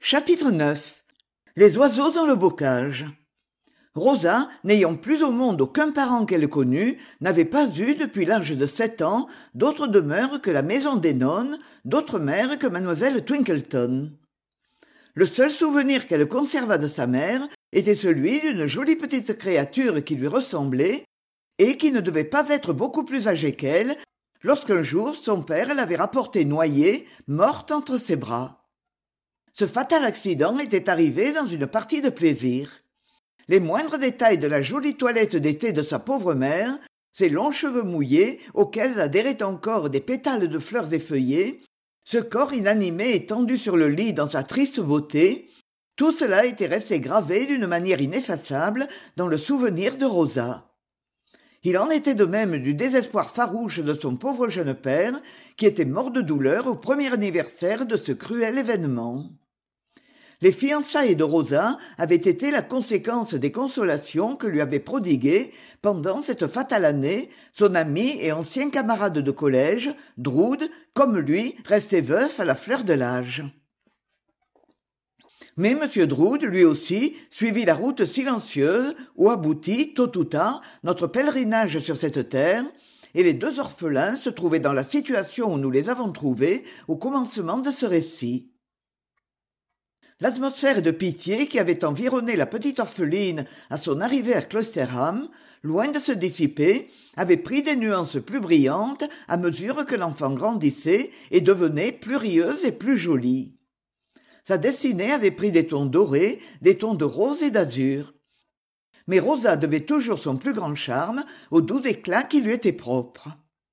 Chapitre 9. Les oiseaux dans le bocage. Rosa, n'ayant plus au monde aucun parent qu'elle connût, n'avait pas eu, depuis l'âge de 7 ans, d'autre demeure que la maison des nonnes, d'autre mère que mademoiselle Twinkleton. Le seul souvenir qu'elle conserva de sa mère était celui d'une jolie petite créature qui lui ressemblait et qui ne devait pas être beaucoup plus âgée qu'elle, lorsqu'un jour son père l'avait rapportée noyée, morte entre ses bras. Ce fatal accident était arrivé dans une partie de plaisir. Les moindres détails de la jolie toilette d'été de sa pauvre mère, ses longs cheveux mouillés auxquels adhéraient encore des pétales de fleurs effeuillées, ce corps inanimé étendu sur le lit dans sa triste beauté, tout cela était resté gravé d'une manière ineffaçable dans le souvenir de Rosa. Il en était de même du désespoir farouche de son pauvre jeune père, qui était mort de douleur au premier anniversaire de ce cruel événement. Les fiançailles de Rosa avaient été la conséquence des consolations que lui avait prodiguées, pendant cette fatale année, son ami et ancien camarade de collège, Drood, comme lui, resté veuf à la fleur de l'âge. Mais M. Drood, lui aussi, suivit la route silencieuse où aboutit, tôt ou tard, notre pèlerinage sur cette terre, et les deux orphelins se trouvaient dans la situation où nous les avons trouvés au commencement de ce récit. L'atmosphère de pitié qui avait environné la petite orpheline à son arrivée à Cloisterham, loin de se dissiper, avait pris des nuances plus brillantes à mesure que l'enfant grandissait et devenait plus rieuse et plus jolie. Sa destinée avait pris des tons dorés, des tons de rose et d'azur. Mais Rosa devait toujours son plus grand charme au doux éclat qui lui était propre.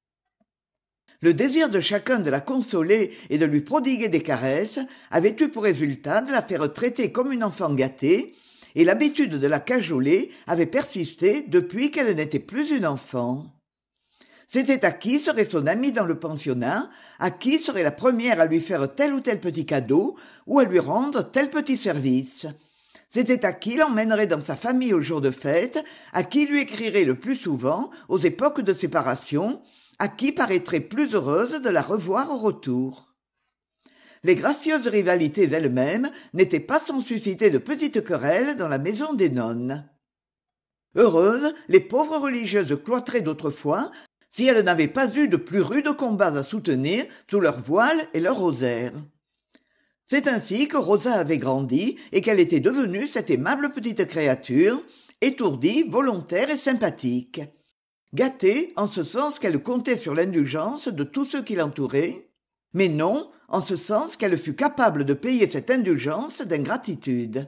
Le désir de chacun de la consoler et de lui prodiguer des caresses avait eu pour résultat de la faire traiter comme une enfant gâtée, et l'habitude de la cajoler avait persisté depuis qu'elle n'était plus une enfant. C'était à qui serait son amie dans le pensionnat, à qui serait la première à lui faire tel ou tel petit cadeau, ou à lui rendre tel petit service. C'était à qui l'emmènerait dans sa famille aux jours de fête, à qui lui écrirait le plus souvent aux époques de séparation, à qui paraîtrait plus heureuse de la revoir au retour. Les gracieuses rivalités elles-mêmes n'étaient pas sans susciter de petites querelles dans la maison des nonnes. Heureuses, les pauvres religieuses cloîtrées d'autrefois, si elles n'avaient pas eu de plus rudes combats à soutenir sous leur voile et leur rosaire. C'est ainsi que Rosa avait grandi et qu'elle était devenue cette aimable petite créature, étourdie, volontaire et sympathique. Gâtée en ce sens qu'elle comptait sur l'indulgence de tous ceux qui l'entouraient, mais non en ce sens qu'elle fut capable de payer cette indulgence d'ingratitude.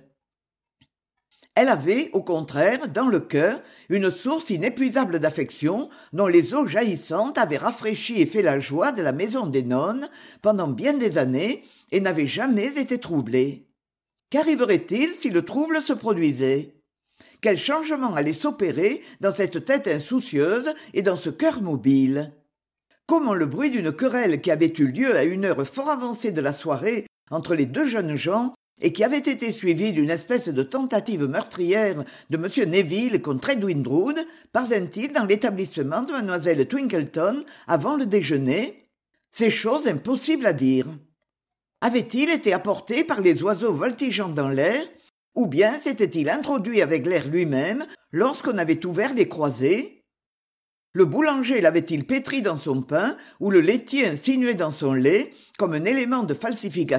Elle avait, au contraire, dans le cœur, une source inépuisable d'affection dont les eaux jaillissantes avaient rafraîchi et fait la joie de la maison des nonnes pendant bien des années et n'avaient jamais été troublée. Qu'arriverait-il si le trouble se produisait ? Quel changement allait s'opérer dans cette tête insoucieuse et dans ce cœur mobile ? Comment le bruit d'une querelle qui avait eu lieu à une heure fort avancée de la soirée entre les deux jeunes gens et qui avait été suivie d'une espèce de tentative meurtrière de M. Neville contre Edwin Drood parvint-il dans l'établissement de Mlle Twinkleton avant le déjeuner ? C'est chose impossible à dire. Avait-il été apporté par les oiseaux voltigeant dans l'air ? Ou bien s'était-il introduit avec l'air lui-même lorsqu'on avait ouvert les croisées ? Le boulanger l'avait-il pétri dans son pain ou le laitier insinué dans son lait comme un élément de falsification ?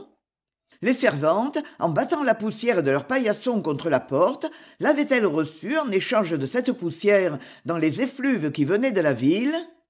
Les servantes, en battant la poussière de leur paillasson contre la porte, l'avaient-elles reçu en échange de cette poussière dans les effluves qui venaient de la ville ?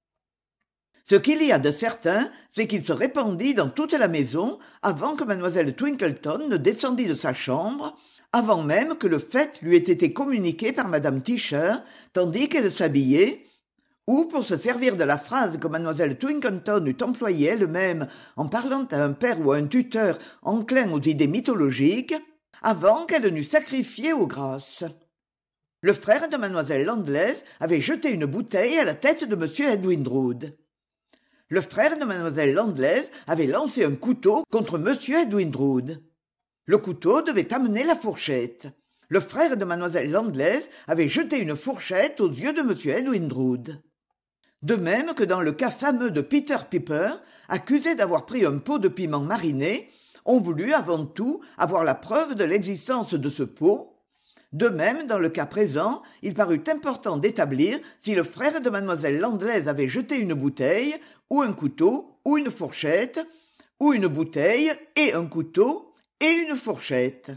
Ce qu'il y a de certain, c'est qu'il se répandit dans toute la maison avant que Mlle Twinkleton ne descendît de sa chambre, avant même que le fait lui ait été communiqué par Madame Tischer, tandis qu'elle s'habillait, ou, pour se servir de la phrase que Mlle Twinkleton eût employée elle-même en parlant à un père ou à un tuteur enclin aux idées mythologiques, avant qu'elle n'eût sacrifié aux grâces. Le frère de Mlle Landless avait jeté une bouteille à la tête de M. Edwin Drood. Le frère de Mlle Landless avait lancé un couteau contre M. Edwin Drood. Le couteau devait amener la fourchette. Le frère de Mlle Landless avait jeté une fourchette aux yeux de M. Edwin Drood. De même que dans le cas fameux de Peter Piper, accusé d'avoir pris un pot de piment mariné, ont voulu avant tout avoir la preuve de l'existence de ce pot. De même, dans le cas présent, il parut important d'établir si le frère de mademoiselle Landless avait jeté une bouteille, ou un couteau, ou une fourchette, ou une bouteille et un couteau et une fourchette.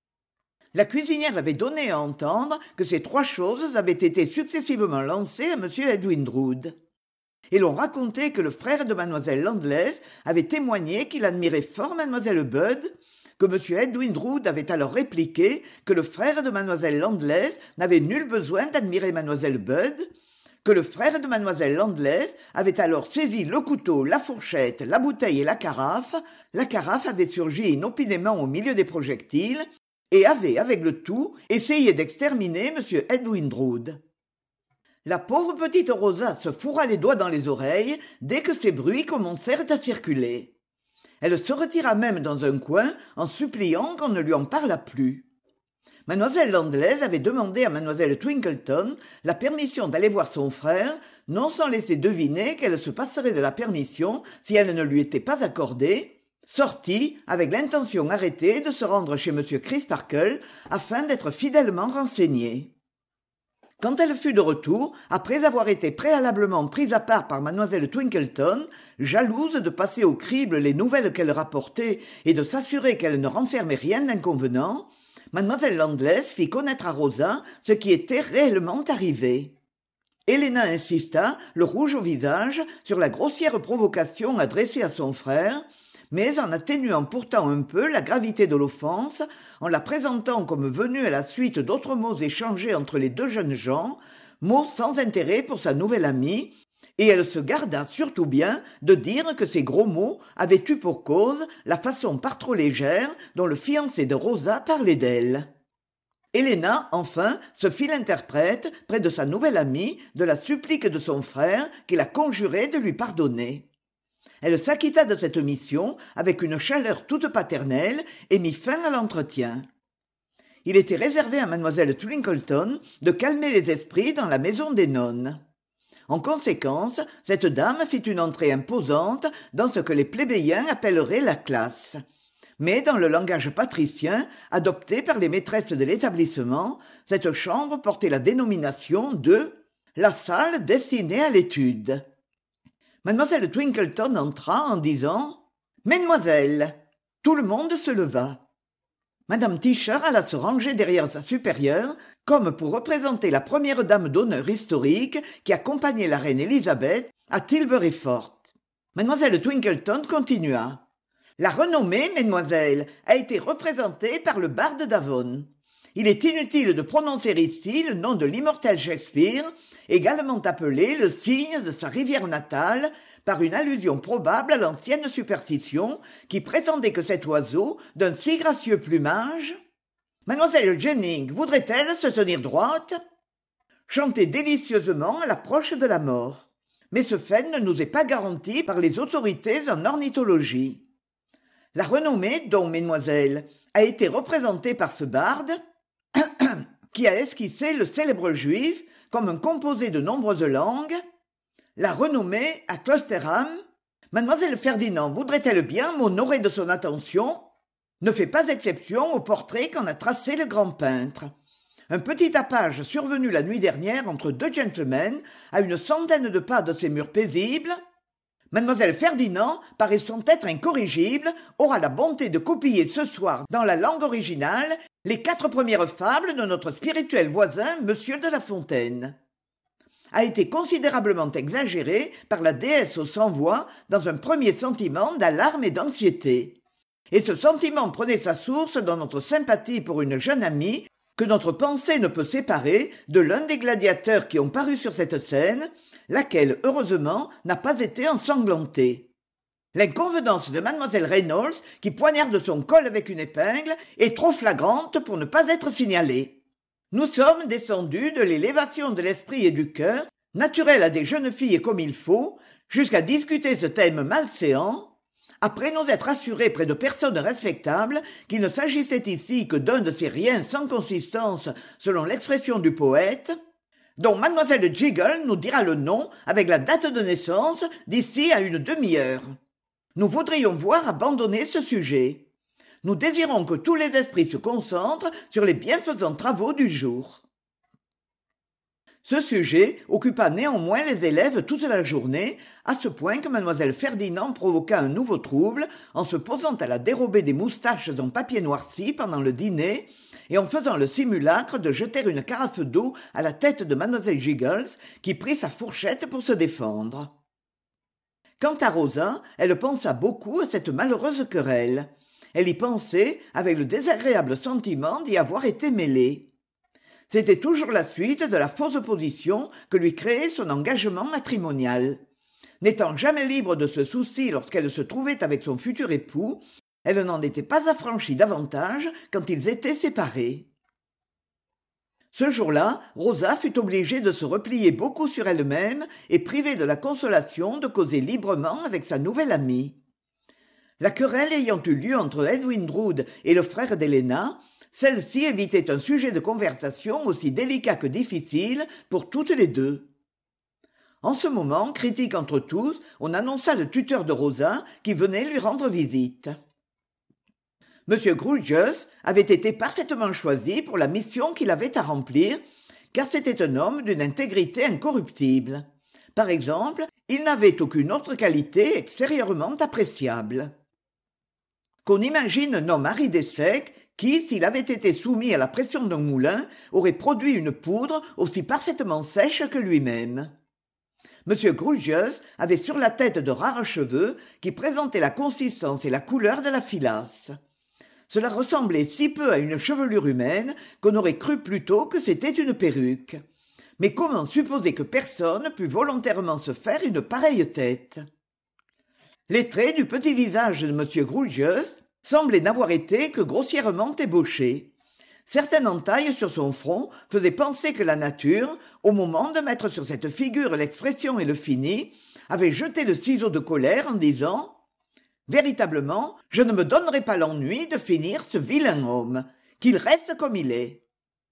La cuisinière avait donné à entendre que ces 3 choses avaient été successivement lancées à M. Edwin Drood. Et l'on racontait que le frère de mademoiselle Landless avait témoigné qu'il admirait fort mademoiselle Budd, que M. Edwin Drood avait alors répliqué que le frère de mademoiselle Landless n'avait nul besoin d'admirer mademoiselle Budd, que le frère de mademoiselle Landless avait alors saisi le couteau, la fourchette, la bouteille et la carafe avait surgi inopinément au milieu des projectiles, et avait, avec le tout, essayé d'exterminer M. Edwin Drood. La pauvre petite Rosa se fourra les doigts dans les oreilles dès que ces bruits commencèrent à circuler. Elle se retira même dans un coin en suppliant qu'on ne lui en parlât plus. Mademoiselle Landless avait demandé à mademoiselle Twinkleton la permission d'aller voir son frère, non sans laisser deviner qu'elle se passerait de la permission si elle ne lui était pas accordée, sortit avec l'intention arrêtée de se rendre chez M. Crisparkle afin d'être fidèlement renseignée. Quand elle fut de retour, après avoir été préalablement prise à part par mademoiselle Twinkleton, jalouse de passer au crible les nouvelles qu'elle rapportait et de s'assurer qu'elle ne renfermait rien d'inconvenant, mademoiselle Landless fit connaître à Rosa ce qui était réellement arrivé. Helena insista, le rouge au visage, sur la grossière provocation adressée à son frère, mais en atténuant pourtant un peu la gravité de l'offense, en la présentant comme venue à la suite d'autres mots échangés entre les 2 jeunes gens, mots sans intérêt pour sa nouvelle amie, et elle se garda surtout bien de dire que ces gros mots avaient eu pour cause la façon par trop légère dont le fiancé de Rosa parlait d'elle. Helena, enfin, se fit l'interprète, près de sa nouvelle amie, de la supplique de son frère qui la conjurait de lui pardonner. Elle s'acquitta de cette mission avec une chaleur toute paternelle et mit fin à l'entretien. Il était réservé à mademoiselle Twinkleton de calmer les esprits dans la maison des nonnes. En conséquence, cette dame fit une entrée imposante dans ce que les plébéiens appelleraient la classe. Mais dans le langage patricien, adopté par les maîtresses de l'établissement, cette chambre portait la dénomination de « la salle destinée à l'étude ». Mademoiselle Twinkleton entra en disant « Mesdemoiselles !» Tout le monde se leva. Madame Tischer alla se ranger derrière sa supérieure, comme pour représenter la première dame d'honneur historique qui accompagnait la reine Élisabeth à Tilbury Fort. Mademoiselle Twinkleton continua. La renommée, mesdemoiselles, a été représentée par le barde d'Avon. Il est inutile de prononcer ici le nom de l'immortel Shakespeare, également appelé le cygne de sa rivière natale, par une allusion probable à l'ancienne superstition qui prétendait que cet oiseau, d'un si gracieux plumage... Mademoiselle Jennings voudrait-elle se tenir droite? Chanter délicieusement à l'approche de la mort. Mais ce fait ne nous est pas garanti par les autorités en ornithologie. La renommée, donc, mesdemoiselles, a été représentée par ce barde qui a esquissé le célèbre juif comme un composé de nombreuses langues. La renommée à Cloisterham. Mademoiselle Ferdinand voudrait-elle bien m'honorer de son attention? Ne fait pas exception au portrait qu'en a tracé le grand peintre. Un petit tapage survenu la nuit dernière entre 2 gentlemen, à une centaine de pas de ces murs paisibles. Mademoiselle Ferdinand, paraissant être incorrigible, aura la bonté de copier ce soir, dans la langue originale, les 4 premières fables de notre spirituel voisin, Monsieur de La Fontaine. A été considérablement exagéré par la déesse aux 100 voix dans un premier sentiment d'alarme et d'anxiété. Et ce sentiment prenait sa source dans notre sympathie pour une jeune amie que notre pensée ne peut séparer de l'un des gladiateurs qui ont paru sur cette scène, laquelle, heureusement, n'a pas été ensanglantée. L'inconvenance de mademoiselle Reynolds, qui poignarde son col avec une épingle, est trop flagrante pour ne pas être signalée. Nous sommes descendus de l'élévation de l'esprit et du cœur, naturelle à des jeunes filles comme il faut, jusqu'à discuter ce thème malséant, après nous être assurés près de personnes respectables qu'il ne s'agissait ici que d'un de ces riens sans consistance, selon l'expression du poète, dont mademoiselle Jiggle nous dira le nom avec la date de naissance d'ici à une demi-heure. Nous voudrions voir abandonner ce sujet. Nous désirons que tous les esprits se concentrent sur les bienfaisants travaux du jour. » Ce sujet occupa néanmoins les élèves toute la journée, à ce point que mademoiselle Ferdinand provoqua un nouveau trouble en se posant à la dérobée des moustaches en papier noirci pendant le dîner et en faisant le simulacre de jeter une carafe d'eau à la tête de mademoiselle Giggles, qui prit sa fourchette pour se défendre. Quant à Rosa, elle pensa beaucoup à cette malheureuse querelle. Elle y pensait avec le désagréable sentiment d'y avoir été mêlée. C'était toujours la suite de la fausse position que lui créait son engagement matrimonial. N'étant jamais libre de ce souci lorsqu'elle se trouvait avec son futur époux, elle n'en était pas affranchie davantage quand ils étaient séparés. Ce jour-là, Rosa fut obligée de se replier beaucoup sur elle-même et privée de la consolation de causer librement avec sa nouvelle amie. La querelle ayant eu lieu entre Edwin Drood et le frère d'Helena, celle-ci évitait un sujet de conversation aussi délicat que difficile pour toutes les deux. En ce moment, critique entre tous, on annonça le tuteur de Rosa qui venait lui rendre visite. M. Grewgious avait été parfaitement choisi pour la mission qu'il avait à remplir, car c'était un homme d'une intégrité incorruptible. Par exemple, il n'avait aucune autre qualité extérieurement appréciable. Qu'on imagine un homme aride et sec qui, s'il avait été soumis à la pression d'un moulin, aurait produit une poudre aussi parfaitement sèche que lui-même. M. Grewgious avait sur la tête de rares cheveux qui présentaient la consistance et la couleur de la filasse. Cela ressemblait si peu à une chevelure humaine qu'on aurait cru plutôt que c'était une perruque. Mais comment supposer que personne pût volontairement se faire une pareille tête ? Les traits du petit visage de M. Grewgious semblaient n'avoir été que grossièrement ébauchés. Certaines entailles sur son front faisaient penser que la nature, au moment de mettre sur cette figure l'expression et le fini, avait jeté le ciseau de colère en disant « Véritablement, je ne me donnerai pas l'ennui de finir ce vilain homme, qu'il reste comme il est. »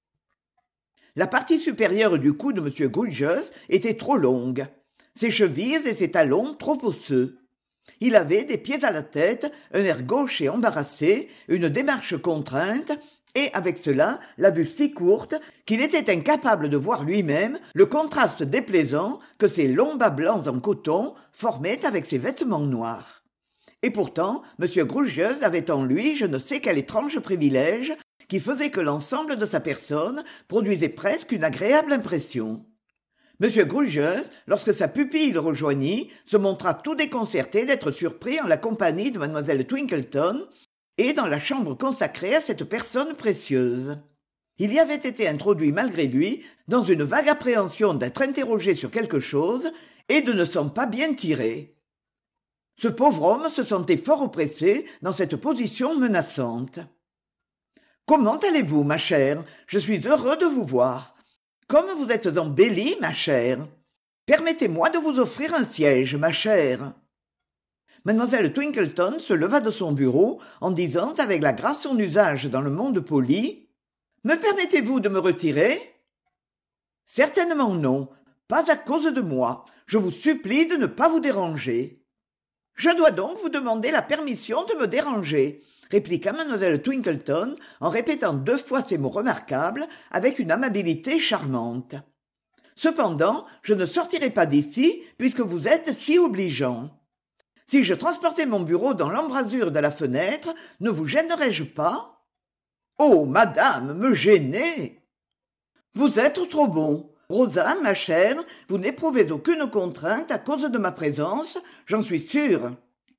La partie supérieure du cou de M. Grewgious était trop longue, ses chevilles et ses talons trop osseux. Il avait, des pieds à la tête, un air gauche et embarrassé, une démarche contrainte, et avec cela, la vue si courte qu'il était incapable de voir lui-même le contraste déplaisant que ses longs bas blancs en coton formaient avec ses vêtements noirs. Et pourtant, M. Grewgious avait en lui je ne sais quel étrange privilège qui faisait que l'ensemble de sa personne produisait presque une agréable impression. M. Grewgious, lorsque sa pupille le rejoignit, se montra tout déconcerté d'être surpris en la compagnie de mlle Twinkleton et dans la chambre consacrée à cette personne précieuse. Il y avait été introduit malgré lui dans une vague appréhension d'être interrogé sur quelque chose et de ne s'en pas bien tirer. Ce pauvre homme se sentait fort oppressé dans cette position menaçante. « Comment allez-vous, ma chère ? Je suis heureux de vous voir. Comme vous êtes embellie, ma chère. Permettez-moi de vous offrir un siège, ma chère. » Mademoiselle Twinkleton se leva de son bureau en disant avec la grâce en usage dans le monde poli « Me permettez-vous de me retirer ?»« Certainement non, pas à cause de moi. Je vous supplie de ne pas vous déranger. »« Je dois donc vous demander la permission de me déranger. » répliqua mademoiselle Twinkleton en répétant 2 fois ces mots remarquables avec une amabilité charmante. « Cependant, je ne sortirai pas d'ici puisque vous êtes si obligeant. Si je transportais mon bureau dans l'embrasure de la fenêtre, ne vous gênerais-je pas ? » « Oh, madame, me gêner !»« Vous êtes trop bon. Rosa, ma chère, vous n'éprouvez aucune contrainte à cause de ma présence, j'en suis sûre. »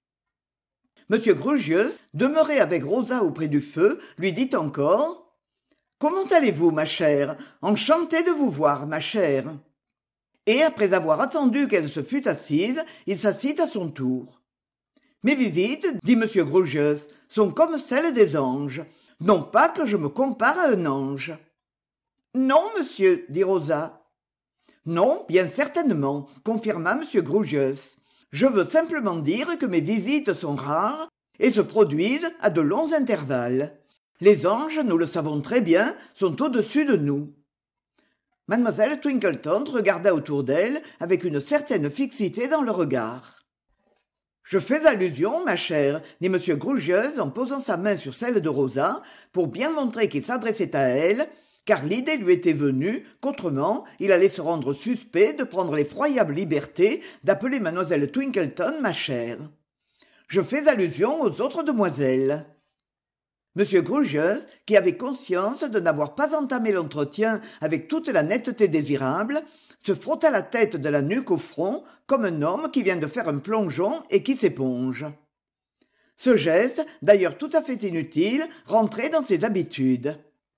M. Grewgious, demeuré avec Rosa auprès du feu, lui dit encore « Comment allez-vous, ma chère ? Enchanté de vous voir, ma chère. » Et après avoir attendu qu'elle se fût assise, il s'assit à son tour. « Mes visites, dit M. Grewgious, sont comme celles des anges. Non pas que je me compare à un ange. »« Non, monsieur, dit Rosa. »« Non, bien certainement, confirma M. Grewgious. Je veux simplement dire que mes visites sont rares et se produisent à de longs intervalles. Les anges, nous le savons très bien, sont au-dessus de nous. » Mademoiselle Twinkleton regarda autour d'elle avec une certaine fixité dans le regard. Je fais allusion, ma chère, dit M. Grougieuse en posant sa main sur celle de Rosa, pour bien montrer qu'il s'adressait à elle, car l'idée lui était venue qu'autrement il allait se rendre suspect de prendre l'effroyable liberté d'appeler mademoiselle Twinkleton ma chère. Je fais allusion aux autres demoiselles. M. Grougieuse, qui avait conscience de n'avoir pas entamé l'entretien avec toute la netteté désirable, se frotta la tête de la nuque au front comme un homme qui vient de faire un plongeon et qui s'éponge. Ce geste, d'ailleurs tout à fait inutile, rentrait dans ses habitudes.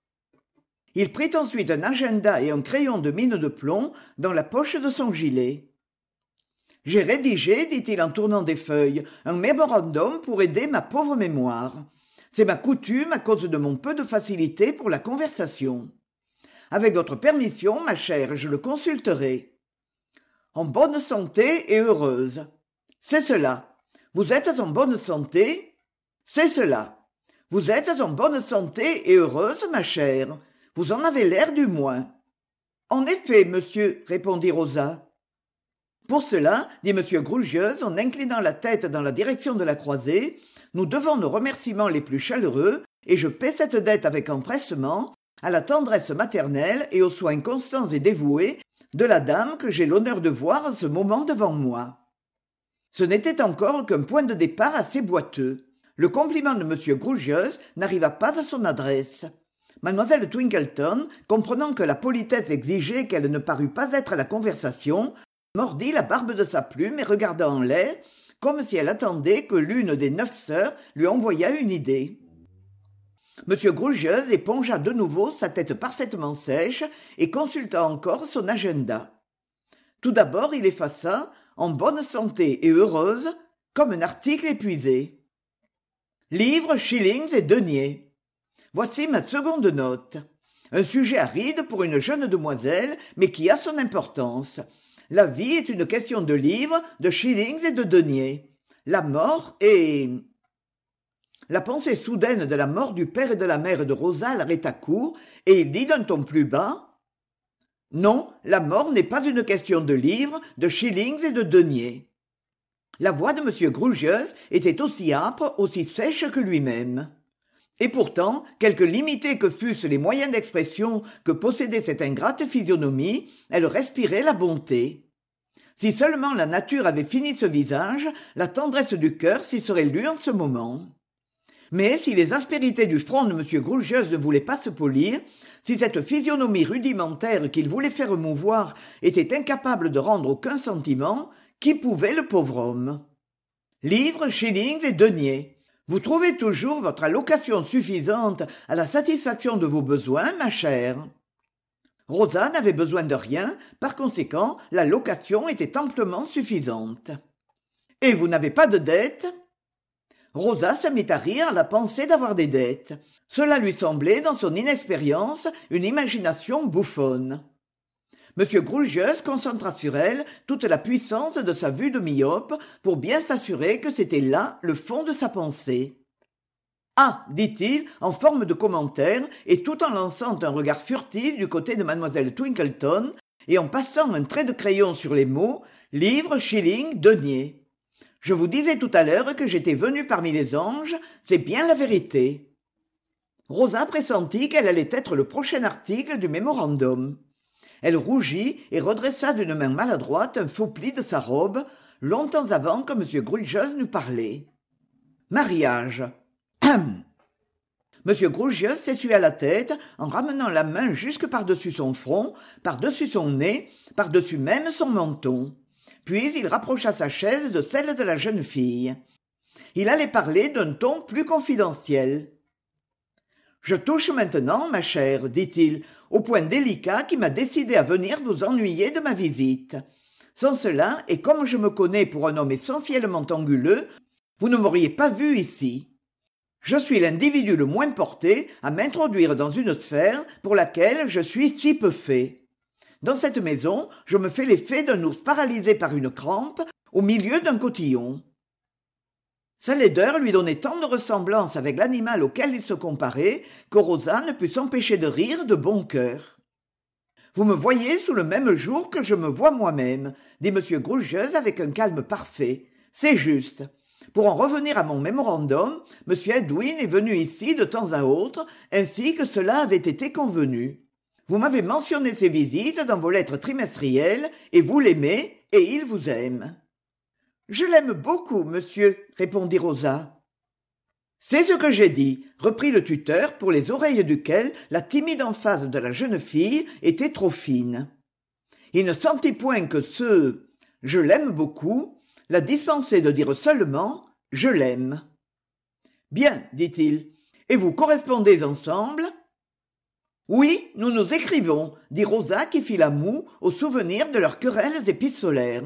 Il prit ensuite un agenda et un crayon de mine de plomb dans la poche de son gilet. « J'ai rédigé, dit-il en tournant des feuilles, un mémorandum pour aider ma pauvre mémoire. C'est ma coutume à cause de mon peu de facilité pour la conversation. Avec votre permission, ma chère, je le consulterai. En bonne santé et heureuse. C'est cela. Vous êtes en bonne santé? C'est cela. Vous êtes en bonne santé et heureuse, ma chère. Vous en avez l'air du moins. En effet, monsieur, répondit Rosa. Pour cela, dit M. Grougieuse en inclinant la tête dans la direction de la croisée, nous devons nos remerciements les plus chaleureux, et je paie cette dette avec empressement, à la tendresse maternelle et aux soins constants et dévoués de la dame que j'ai l'honneur de voir en ce moment devant moi. Ce n'était encore qu'un point de départ assez boiteux. Le compliment de M. Grougieuse n'arriva pas à son adresse. Mademoiselle Twinkleton, comprenant que la politesse exigeait qu'elle ne parût pas être à la conversation, mordit la barbe de sa plume et regarda en l'air, comme si elle attendait que l'une des 9 sœurs lui envoyât une idée. M. Grougieuse épongea de nouveau sa tête parfaitement sèche et consulta encore son agenda. Tout d'abord il effaça, en bonne santé et heureuse, comme un article épuisé. Livres, shillings et deniers. Voici ma seconde note. Un sujet aride pour une jeune demoiselle, mais qui a son importance. La vie est une question de livres, de shillings et de deniers. La mort est... La pensée soudaine de la mort du père et de la mère de Rosa l'arrêta court, et il dit d'un ton plus bas « Non, la mort n'est pas une question de livres, de shillings et de deniers. » La voix de M. Grougieuse était aussi âpre, aussi sèche que lui-même. Et pourtant, quelque limités que fussent les moyens d'expression que possédait cette ingrate physionomie, elle respirait la bonté. Si seulement la nature avait fini ce visage, la tendresse du cœur s'y serait lue en ce moment. Mais si les aspérités du front de M. Grougieuse ne voulaient pas se polir, si cette physionomie rudimentaire qu'il voulait faire mouvoir était incapable de rendre aucun sentiment, qui pouvait le pauvre homme? Livres, shillings et deniers. Vous trouvez toujours votre allocation suffisante à la satisfaction de vos besoins, ma chère? Rosa n'avait besoin de rien, par conséquent, l'allocation était amplement suffisante. Et vous n'avez pas de dettes? Rosa se mit à rire à la pensée d'avoir des dettes. Cela lui semblait, dans son inexpérience, une imagination bouffonne. M. Grougieuse concentra sur elle toute la puissance de sa vue de myope pour bien s'assurer que c'était là le fond de sa pensée. « Ah !» dit-il, en forme de commentaire, et tout en lançant un regard furtif du côté de mademoiselle Twinkleton, et en passant un trait de crayon sur les mots « livre, shilling, denier ». Je vous disais tout à l'heure que j'étais venu parmi les anges, c'est bien la vérité. Rosa pressentit qu'elle allait être le prochain article du mémorandum. Elle rougit et redressa d'une main maladroite un faux pli de sa robe, longtemps avant que M. Grougieuse n'eût parlé. Mariage. Hum. M. Grougieuse s'essuya la tête en ramenant la main jusque par-dessus son front, par-dessus son nez, par-dessus même son menton. Puis il rapprocha sa chaise de celle de la jeune fille. Il allait parler d'un ton plus confidentiel. « Je touche maintenant, ma chère, dit-il, au point délicat qui m'a décidé à venir vous ennuyer de ma visite. Sans cela, et comme je me connais pour un homme essentiellement anguleux, vous ne m'auriez pas vu ici. Je suis l'individu le moins porté à m'introduire dans une sphère pour laquelle je suis si peu fait. Dans cette maison, je me fais l'effet d'un ours paralysé par une crampe au milieu d'un cotillon. » Sa laideur lui donnait tant de ressemblance avec l'animal auquel il se comparait que Rosa ne put s'empêcher de rire de bon cœur. « Vous me voyez sous le même jour que je me vois moi-même, » dit M. Grougieuse avec un calme parfait. C'est juste. Pour en revenir à mon mémorandum, M. Edwin est venu ici de temps à autre, ainsi que cela avait été convenu. Vous m'avez mentionné ses visites dans vos lettres trimestrielles, et vous l'aimez, et il vous aime. Je l'aime beaucoup, monsieur, répondit Rosa. C'est ce que j'ai dit, reprit le tuteur, pour les oreilles duquel la timide emphase de la jeune fille était trop fine. Il ne sentit point que ce « je l'aime beaucoup » la dispensait de dire seulement « je l'aime ». Bien, dit-il, et vous correspondez ensemble ? Oui, nous nous écrivons, dit Rosa qui fit la moue au souvenir de leurs querelles épistolaires.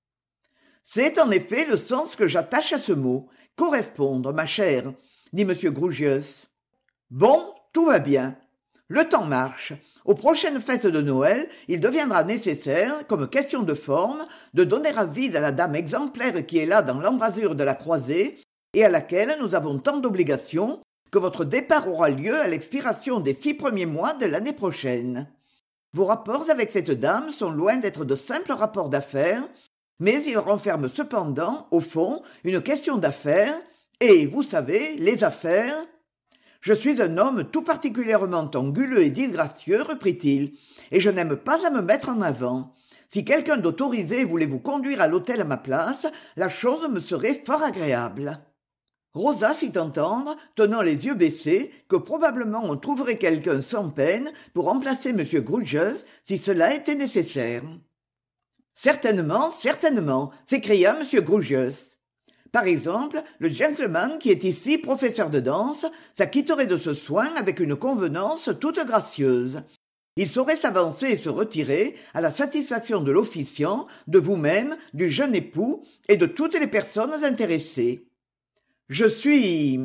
C'est en effet le sens que j'attache à ce mot, correspondre, ma chère, dit M. Grougius. Bon, tout va bien. Le temps marche. Aux prochaines fêtes de Noël, il deviendra nécessaire, comme question de forme, de donner avis à la dame exemplaire qui est là dans l'embrasure de la croisée et à laquelle nous avons tant d'obligations, que votre départ aura lieu à l'expiration des 6 premiers mois de l'année prochaine. Vos rapports avec cette dame sont loin d'être de simples rapports d'affaires, mais ils renferment cependant, au fond, une question d'affaires, et, vous savez, les affaires... Je suis un homme tout particulièrement anguleux et disgracieux, reprit-il, et je n'aime pas à me mettre en avant. Si quelqu'un d'autorisé voulait vous conduire à l'hôtel à ma place, la chose me serait fort agréable. Rosa fit entendre, tenant les yeux baissés, que probablement on trouverait quelqu'un sans peine pour remplacer M. Grougius si cela était nécessaire. Certainement, certainement, s'écria M. Grougius. Par exemple, le gentleman qui est ici professeur de danse s'acquitterait de ce soin avec une convenance toute gracieuse. Il saurait s'avancer et se retirer à la satisfaction de l'officiant, de vous-même, du jeune époux et de toutes les personnes intéressées. Je suis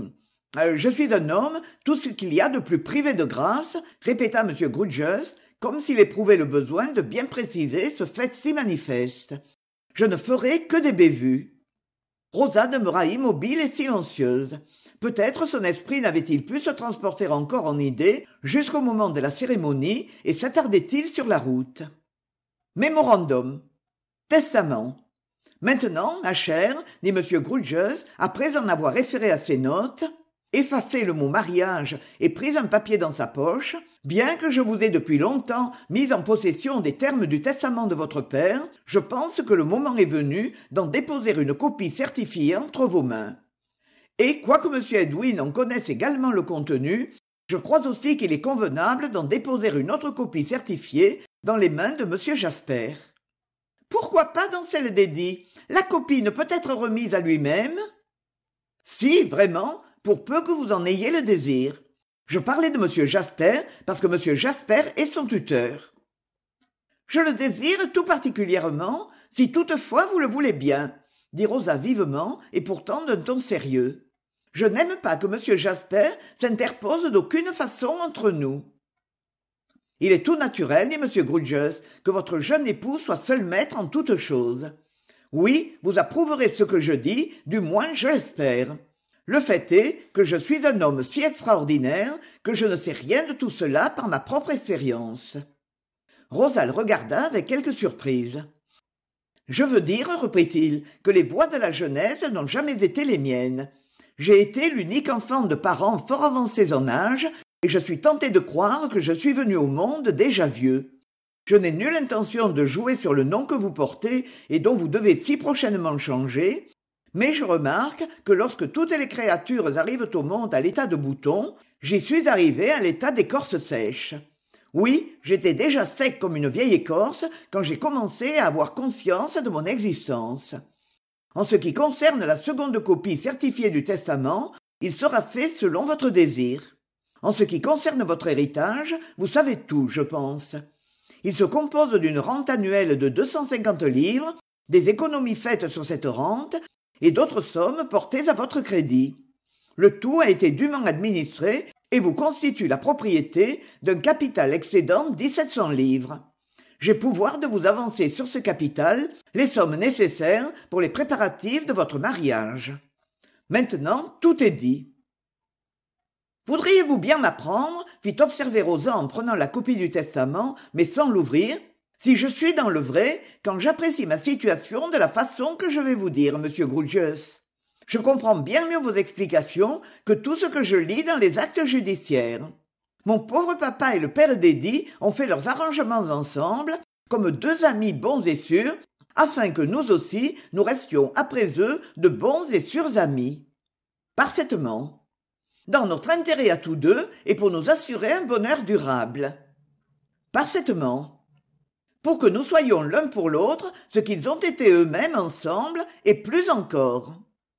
un homme, tout ce qu'il y a de plus privé de grâce, répéta M. Grougius, comme s'il éprouvait le besoin de bien préciser ce fait si manifeste. Je ne ferai que des bévues. Rosa demeura immobile et silencieuse. Peut-être son esprit n'avait-il pu se transporter encore en idée jusqu'au moment de la cérémonie et s'attardait-il sur la route. Mémorandum. Testament. Maintenant, ma chère, dit M. Grougius, après en avoir référé à ses notes, effacé le mot mariage et pris un papier dans sa poche, bien que je vous ai depuis longtemps mis en possession des termes du testament de votre père, je pense que le moment est venu d'en déposer une copie certifiée entre vos mains. Et quoique M. Edwin en connaisse également le contenu, je crois aussi qu'il est convenable d'en déposer une autre copie certifiée dans les mains de M. Jasper. Pourquoi pas dans celle d'Eddie ? La copie ne peut être remise à lui-même ? Si, vraiment, pour peu que vous en ayez le désir. Je parlais de M. Jasper parce que M. Jasper est son tuteur. Je le désire tout particulièrement, si toutefois vous le voulez bien, dit Rosa vivement et pourtant d'un ton sérieux. Je n'aime pas que M. Jasper s'interpose d'aucune façon entre nous. Il est tout naturel, dit M. Grougius, que votre jeune époux soit seul maître en toutes choses. Oui, vous approuverez ce que je dis, du moins je l'espère. Le fait est que je suis un homme si extraordinaire que je ne sais rien de tout cela par ma propre expérience. Rosa le regarda avec quelque surprise. « Je veux dire, reprit-il, que les voies de la jeunesse n'ont jamais été les miennes. J'ai été l'unique enfant de parents fort avancés en âge, et je suis tenté de croire que je suis venu au monde déjà vieux. Je n'ai nulle intention de jouer sur le nom que vous portez et dont vous devez si prochainement changer, mais je remarque que lorsque toutes les créatures arrivent au monde à l'état de bouton, j'y suis arrivé à l'état d'écorce sèche. Oui, j'étais déjà sec comme une vieille écorce quand j'ai commencé à avoir conscience de mon existence. En ce qui concerne la seconde copie certifiée du testament, il sera fait selon votre désir. En ce qui concerne votre héritage, vous savez tout, je pense. Il se compose d'une rente annuelle de 250 livres, des économies faites sur cette rente et d'autres sommes portées à votre crédit. Le tout a été dûment administré et vous constitue la propriété d'un capital excédant 1700 livres. J'ai pouvoir de vous avancer sur ce capital les sommes nécessaires pour les préparatifs de votre mariage. Maintenant, tout est dit. Voudriez-vous bien m'apprendre, fit observer Rosa en prenant la copie du testament, mais sans l'ouvrir, Si je suis dans le vrai, quand j'apprécie ma situation de la façon que je vais vous dire, monsieur Groogius. Je comprends bien mieux vos explications que tout ce que je lis dans les actes judiciaires. Mon pauvre papa et le père d'Eddie ont fait leurs arrangements ensemble, comme deux amis bons et sûrs, afin que nous aussi, nous restions après eux de bons et sûrs amis. Parfaitement. Dans notre intérêt à tous deux et pour nous assurer un bonheur durable. Parfaitement. Pour que nous soyons l'un pour l'autre ce qu'ils ont été eux-mêmes ensemble et plus encore.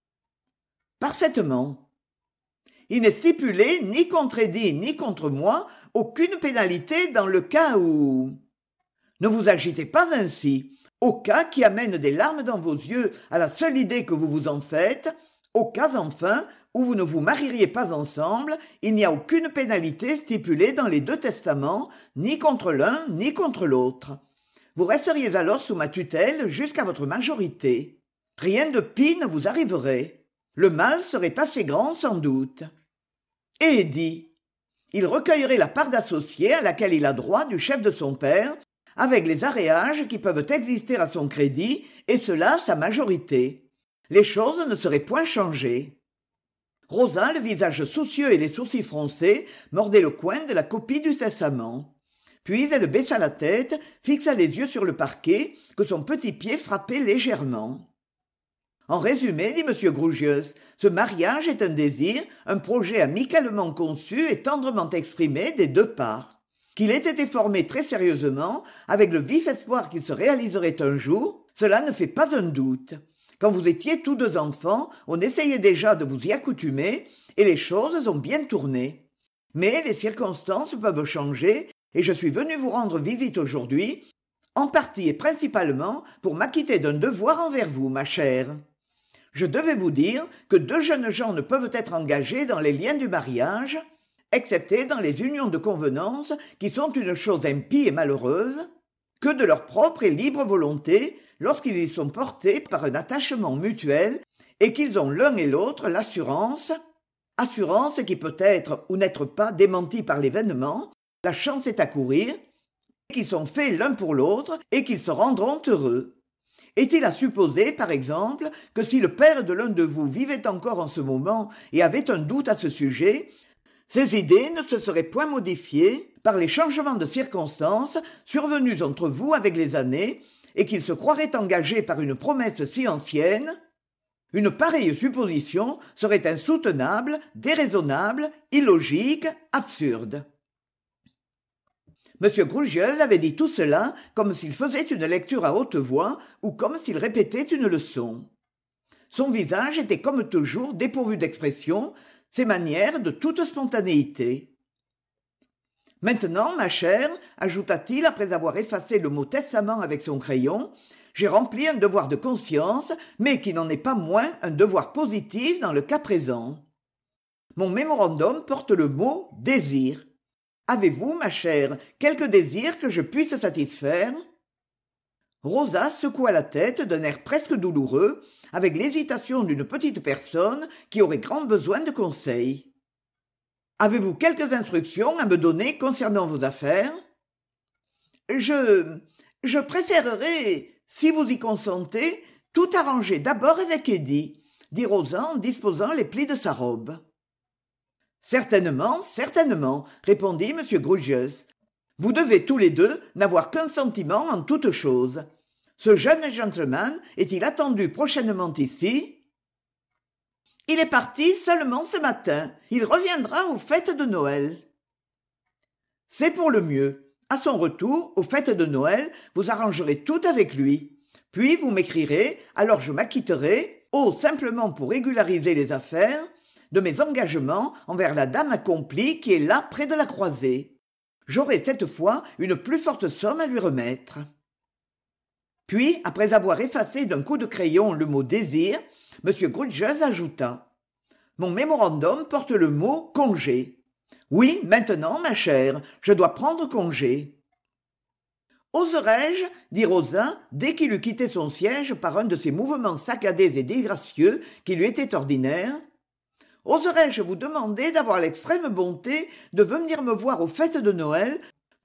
Parfaitement. Il n'est stipulé ni contre Eddie ni contre moi aucune pénalité dans le cas où... Ne vous agitez pas ainsi. Au cas qui amène des larmes dans vos yeux à la seule idée que vous vous en faites, au cas enfin où vous ne vous marieriez pas ensemble, il n'y a aucune pénalité stipulée dans les deux testaments, ni contre l'un ni contre l'autre. Vous resteriez alors sous ma tutelle jusqu'à votre majorité. Rien de pis ne vous arriverait. Le mal serait assez grand sans doute. Et Eddie, il recueillerait la part d'associé à laquelle il a droit du chef de son père, avec les aréages qui peuvent exister à son crédit, et cela sa majorité. Les choses ne seraient point changées. Rosa, le visage soucieux et les sourcils froncés, mordait le coin de la copie du testament. Puis elle baissa la tête, fixa les yeux sur le parquet, que son petit pied frappait légèrement. En résumé, dit M. Groogius, ce mariage est un désir, un projet amicalement conçu et tendrement exprimé des deux parts. Qu'il ait été formé très sérieusement, avec le vif espoir qu'il se réaliserait un jour, cela ne fait pas un doute. Quand vous étiez tous deux enfants, on essayait déjà de vous y accoutumer, et les choses ont bien tourné. Mais les circonstances peuvent changer, et je suis venu vous rendre visite aujourd'hui, en partie et principalement pour m'acquitter d'un devoir envers vous, ma chère. Je devais vous dire que deux jeunes gens ne peuvent être engagés dans les liens du mariage, excepté dans les unions de convenance qui sont une chose impie et malheureuse, que de leur propre et libre volonté lorsqu'ils y sont portés par un attachement mutuel et qu'ils ont l'un et l'autre l'assurance qui peut être ou n'être pas démentie par l'événement, la chance est à courir, qu'ils sont faits l'un pour l'autre et qu'ils se rendront heureux. Est-il à supposer, par exemple, que si le père de l'un de vous vivait encore en ce moment et avait un doute à ce sujet, ses idées ne se seraient point modifiées par les changements de circonstances survenus entre vous avec les années et qu'il se croirait engagé par une promesse si ancienne? Une pareille supposition serait insoutenable, déraisonnable, illogique, absurde. M. Groogius avait dit tout cela comme s'il faisait une lecture à haute voix ou comme s'il répétait une leçon. Son visage était comme toujours dépourvu d'expression, ses manières de toute spontanéité. « Maintenant, ma chère, ajouta-t-il après avoir effacé le mot testament avec son crayon, j'ai rempli un devoir de conscience, mais qui n'en est pas moins un devoir positif dans le cas présent. Mon mémorandum porte le mot désir. Avez-vous, ma chère, quelque désir que je puisse satisfaire ?» Rosa secoua la tête d'un air presque douloureux, avec l'hésitation d'une petite personne qui aurait grand besoin de conseils. « Avez-vous quelques instructions à me donner concernant vos affaires ?»« Je préférerais, si vous y consentez, tout arranger d'abord avec Eddie, » dit Rosa en disposant les plis de sa robe. « Certainement, certainement, » répondit M. Groogius. « Vous devez tous les deux n'avoir qu'un sentiment en toute chose. Ce jeune gentleman est-il attendu prochainement ici ? » « Il est parti seulement ce matin. Il reviendra aux fêtes de Noël. »« C'est pour le mieux. À son retour, aux fêtes de Noël, vous arrangerez tout avec lui. Puis vous m'écrirez, alors je m'acquitterai, simplement pour régulariser les affaires, de mes engagements envers la dame accomplie qui est là près de la croisée. J'aurai cette fois une plus forte somme à lui remettre. » Puis, après avoir effacé d'un coup de crayon le mot « désir », M. Groogius ajouta « Mon mémorandum porte le mot « congé ». Oui, maintenant, ma chère, je dois prendre congé. « Oserais-je, dit Rosa, dès qu'il eut quitté son siège par un de ces mouvements saccadés et disgracieux qui lui étaient ordinaires, oserais-je vous demander d'avoir l'extrême bonté de venir me voir aux fêtes de Noël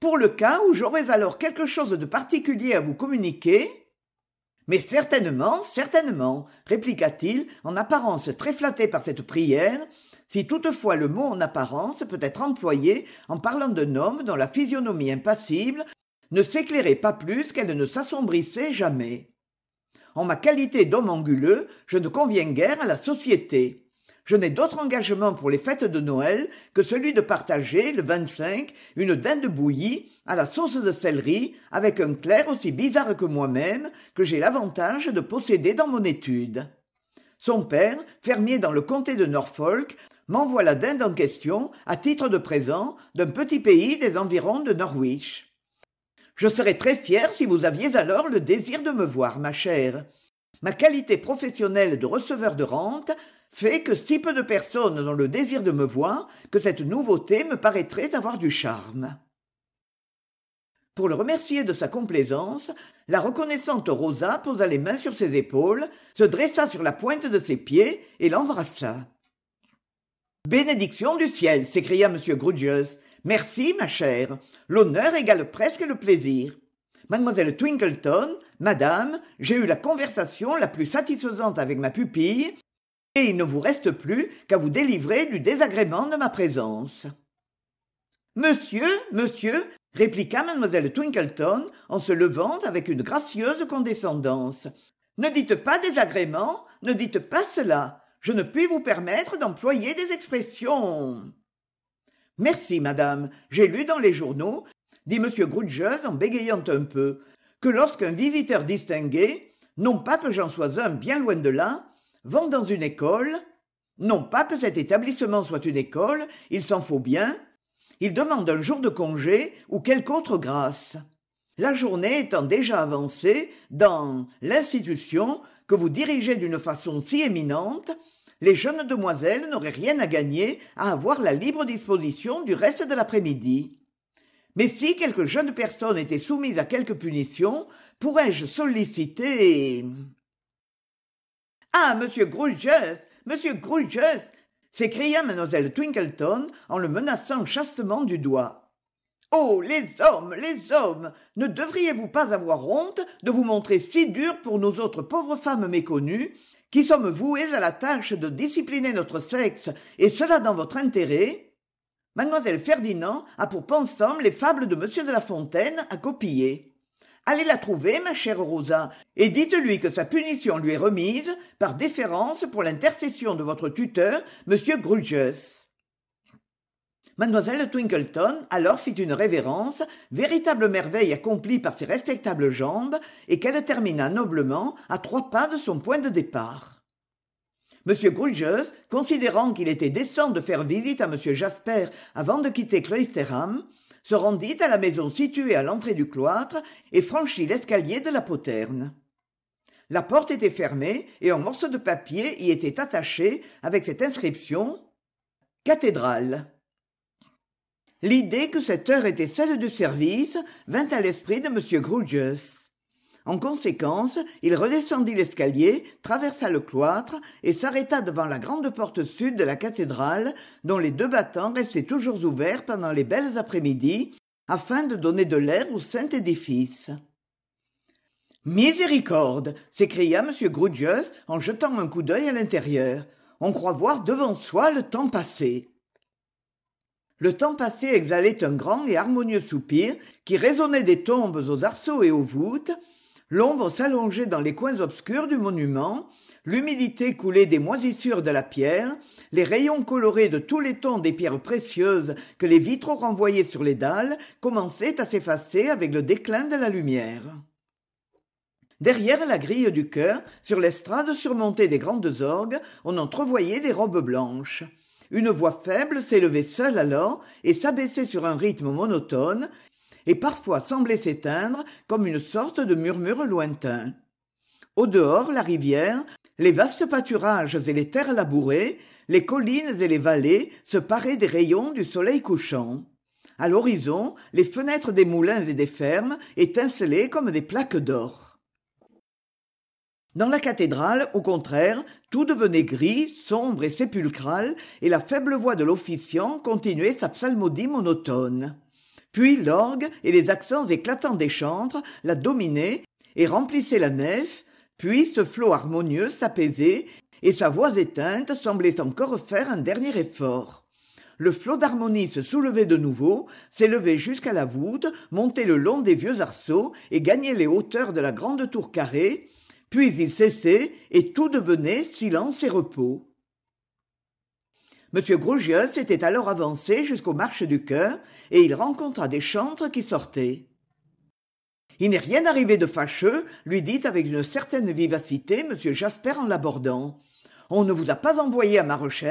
Pour le cas où j'aurais alors quelque chose de particulier à vous communiquer. Mais certainement, certainement, répliqua-t-il, en apparence très flatté par cette prière, si toutefois le mot en apparence peut être employé en parlant d'un homme dont la physionomie impassible ne s'éclairait pas plus qu'elle ne s'assombrissait jamais. En ma qualité d'homme anguleux, je ne conviens guère à la société. Je n'ai d'autre engagement pour les fêtes de Noël que celui de partager, le 25, une dinde bouillie à la sauce de céleri avec un clerc aussi bizarre que moi-même que j'ai l'avantage de posséder dans mon étude. Son père, fermier dans le comté de Norfolk, m'envoie la dinde en question à titre de présent d'un petit pays des environs de Norwich. Je serais très fier si vous aviez alors le désir de me voir, ma chère. Ma qualité professionnelle de receveur de rente fait que si peu de personnes ont le désir de me voir que cette nouveauté me paraîtrait avoir du charme. Pour le remercier de sa complaisance, la reconnaissante Rosa posa les mains sur ses épaules, se dressa sur la pointe de ses pieds et l'embrassa. « Bénédiction du ciel !» s'écria M. Grudgers. « Merci, ma chère. L'honneur égale presque le plaisir. Mademoiselle Twinkleton, madame, j'ai eu la conversation la plus satisfaisante avec ma pupille, et il ne vous reste plus qu'à vous délivrer du désagrément de ma présence. »« Monsieur, monsieur !» répliqua mademoiselle Twinkleton en se levant avec une gracieuse condescendance. « Ne dites pas désagrément, ne dites pas cela. Je ne puis vous permettre d'employer des expressions. »« Merci, madame. J'ai lu dans les journaux, dit M. Grudgers en bégayant un peu, que lorsqu'un visiteur distingué, non pas que j'en sois un bien loin de là, vont dans une école, non pas que cet établissement soit une école, il s'en faut bien, il demande un jour de congé ou quelque autre grâce. La journée étant déjà avancée dans l'institution que vous dirigez d'une façon si éminente, les jeunes demoiselles n'auraient rien à gagner à avoir la libre disposition du reste de l'après-midi. Mais si quelques jeunes personnes étaient soumises à quelque punition, pourrais-je solliciter... « Ah, monsieur Grudgers, monsieur Grudgers !» s'écria mademoiselle Twinkleton en le menaçant chastement du doigt. « Oh, les hommes, les hommes ! Ne devriez-vous pas avoir honte de vous montrer si dur pour nous autres pauvres femmes méconnues, qui sommes vouées à la tâche de discipliner notre sexe, et cela dans votre intérêt ? Mademoiselle Ferdinand a pour pensum les fables de Monsieur de La Fontaine à copier. Allez la trouver, ma chère Rosa, et dites-lui que sa punition lui est remise par déférence pour l'intercession de votre tuteur, Monsieur Grudgers. » Mademoiselle Twinkleton alors fit une révérence, véritable merveille accomplie par ses respectables jambes, et qu'elle termina noblement à 3 pas de son point de départ. M. Grudgers, considérant qu'il était décent de faire visite à M. Jasper avant de quitter Cloisterham, se rendit à la maison située à l'entrée du cloître et franchit l'escalier de la poterne. La porte était fermée et un morceau de papier y était attaché avec cette inscription « Cathédrale ». L'idée que cette heure était celle du service vint à l'esprit de M. Grudgers. En conséquence, il redescendit l'escalier, traversa le cloître et s'arrêta devant la grande porte sud de la cathédrale, dont les 2 battants restaient toujours ouverts pendant les belles après-midi, afin de donner de l'air au saint édifice. « Miséricorde !» s'écria M. Grudgers en jetant un coup d'œil à l'intérieur. « On croit voir devant soi le temps passé. » Le temps passé exhalait un grand et harmonieux soupir qui résonnait des tombes aux arceaux et aux voûtes. L'ombre s'allongeait dans les coins obscurs du monument, l'humidité coulait des moisissures de la pierre, les rayons colorés de tous les tons des pierres précieuses que les vitraux renvoyaient sur les dalles commençaient à s'effacer avec le déclin de la lumière. Derrière la grille du chœur, sur l'estrade surmontée des grandes orgues, on entrevoyait des robes blanches. Une voix faible s'élevait seule alors et s'abaissait sur un rythme monotone, et parfois semblait s'éteindre comme une sorte de murmure lointain. Au dehors, la rivière, les vastes pâturages et les terres labourées, les collines et les vallées se paraient des rayons du soleil couchant. À l'horizon, les fenêtres des moulins et des fermes étincelaient comme des plaques d'or. Dans la cathédrale, au contraire, tout devenait gris, sombre et sépulcral, et la faible voix de l'officiant continuait sa psalmodie monotone. Puis l'orgue et les accents éclatants des chantres la dominaient et remplissaient la nef, puis ce flot harmonieux s'apaisait et sa voix éteinte semblait encore faire un dernier effort. Le flot d'harmonie se soulevait de nouveau, s'élevait jusqu'à la voûte, montait le long des vieux arceaux et gagnait les hauteurs de la grande tour carrée, puis il cessait et tout devenait silence et repos. M. Grougius était alors avancé jusqu'aux marches du chœur et il rencontra des chantres qui sortaient. « Il n'est rien arrivé de fâcheux, lui dit avec une certaine vivacité M. Jasper en l'abordant. On ne vous a pas envoyé à ma recherche ?»«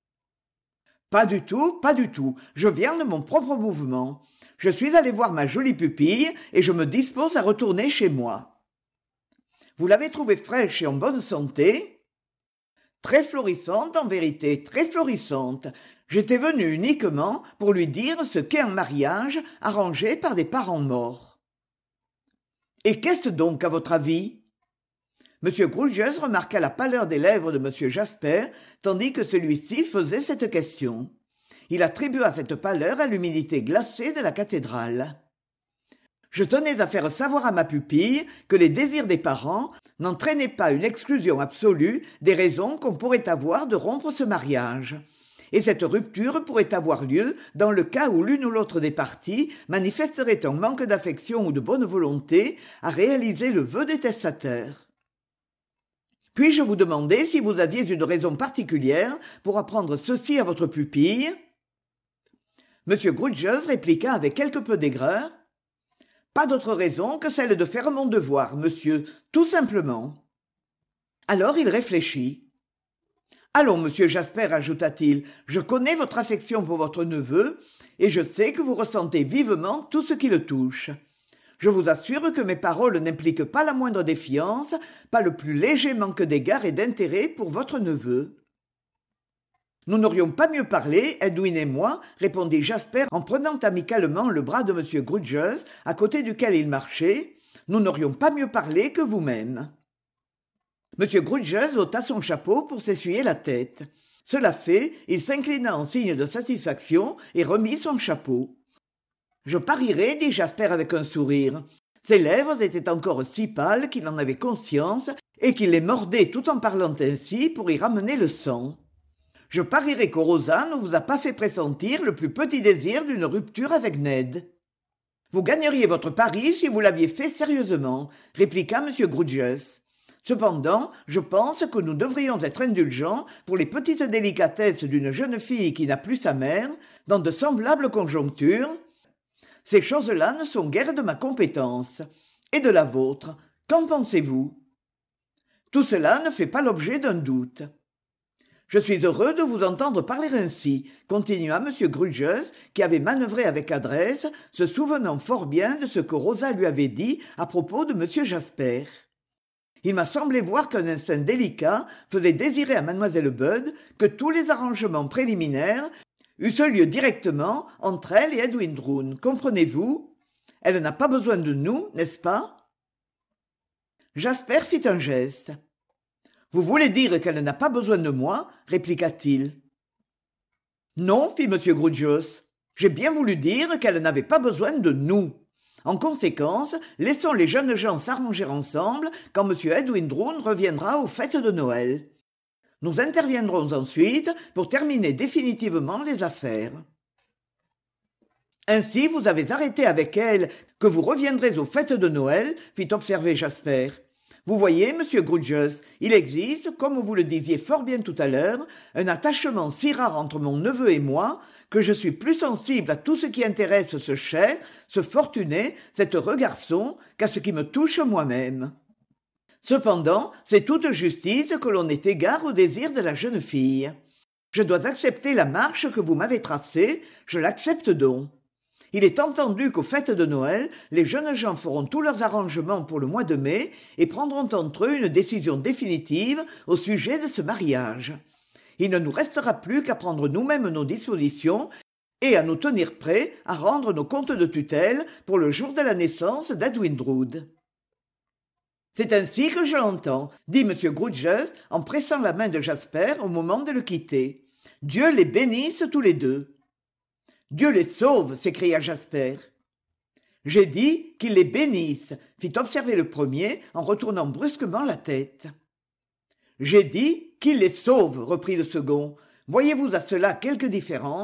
Pas du tout, pas du tout. Je viens de mon propre mouvement. Je suis allé voir ma jolie pupille et je me dispose à retourner chez moi. »« Vous l'avez trouvée fraîche et en bonne santé ?»« Très florissante, en vérité, très florissante. J'étais venu uniquement pour lui dire ce qu'est un mariage arrangé par des parents morts. » « Et qu'est-ce donc, à votre avis ?» M. Grougius remarqua la pâleur des lèvres de M. Jasper, tandis que celui-ci faisait cette question. Il attribua cette pâleur à l'humidité glacée de la cathédrale. « Je tenais à faire savoir à ma pupille que les désirs des parents n'entraînaient pas une exclusion absolue des raisons qu'on pourrait avoir de rompre ce mariage. Et cette rupture pourrait avoir lieu dans le cas où l'une ou l'autre des parties manifesterait un manque d'affection ou de bonne volonté à réaliser le vœu des testataires. Puis-je vous demander si vous aviez une raison particulière pour apprendre ceci à votre pupille ? » M. Grougius répliqua avec quelque peu d'aigreur. « Pas d'autre raison que celle de faire mon devoir, monsieur, tout simplement. » Alors il réfléchit. « Allons, monsieur Jasper, ajouta-t-il, je connais votre affection pour votre neveu, et je sais que vous ressentez vivement tout ce qui le touche. Je vous assure que mes paroles n'impliquent pas la moindre défiance, pas le plus léger manque d'égard et d'intérêt pour votre neveu. » « Nous n'aurions pas mieux parlé, Edwin et moi, répondit Jasper en prenant amicalement le bras de M. Grougius, à côté duquel il marchait. Nous n'aurions pas mieux parlé que vous-même. M. Grougius ôta son chapeau pour s'essuyer la tête. Cela fait, il s'inclina en signe de satisfaction et remit son chapeau. « Je parierais, dit Jasper avec un sourire. Ses lèvres étaient encore si pâles qu'il en avait conscience et qu'il les mordait tout en parlant ainsi pour y ramener le sang. Je parierais que Rosa ne vous a pas fait pressentir le plus petit désir d'une rupture avec Ned. »« Vous gagneriez votre pari si vous l'aviez fait sérieusement, » répliqua M. Grougius. « Cependant, je pense que nous devrions être indulgents pour les petites délicatesses d'une jeune fille qui n'a plus sa mère, dans de semblables conjonctures. Ces choses-là ne sont guère de ma compétence. Et de la vôtre, qu'en pensez-vous ? Tout cela ne fait pas l'objet d'un doute. » « Je suis heureux de vous entendre parler ainsi, » continua M. Grugers, qui avait manœuvré avec adresse, se souvenant fort bien de ce que Rosa lui avait dit à propos de M. Jasper. Il m'a semblé voir qu'un instinct délicat faisait désirer à Mlle Budd que tous les arrangements préliminaires eussent lieu directement entre elle et Edwin Drood, comprenez-vous ? Elle n'a pas besoin de nous, n'est-ce pas ? Jasper fit un geste. « Vous voulez dire qu'elle n'a pas besoin de moi ?» répliqua-t-il. « Non, fit M. Grugos. J'ai bien voulu dire qu'elle n'avait pas besoin de nous. En conséquence, laissons les jeunes gens s'arranger ensemble quand M. Edwin Drood reviendra aux fêtes de Noël. Nous interviendrons ensuite pour terminer définitivement les affaires. » « Ainsi, vous avez arrêté avec elle que vous reviendrez aux fêtes de Noël, fit observer Jasper. Vous voyez, monsieur Grugos, il existe, comme vous le disiez fort bien tout à l'heure, un attachement si rare entre mon neveu et moi que je suis plus sensible à tout ce qui intéresse ce cher, ce fortuné, cet heureux garçon, qu'à ce qui me touche moi-même. Cependant, c'est toute justice que l'on ait égard au désir de la jeune fille. Je dois accepter la marche que vous m'avez tracée, je l'accepte donc. Il est entendu qu'aux fêtes de Noël, les jeunes gens feront tous leurs arrangements pour le mois de mai et prendront entre eux une décision définitive au sujet de ce mariage. Il ne nous restera plus qu'à prendre nous-mêmes nos dispositions et à nous tenir prêts à rendre nos comptes de tutelle pour le jour de la naissance d'Edwin Drood. « C'est ainsi que je l'entends, » dit M. Grugos en pressant la main de Jasper au moment de le quitter. « Dieu les bénisse tous les deux. » Dieu les sauve, s'écria Jasper. J'ai dit qu'il les bénisse, fit observer le premier en retournant brusquement la tête. J'ai dit qu'il les sauve, reprit le second. Voyez-vous à cela quelque différence ?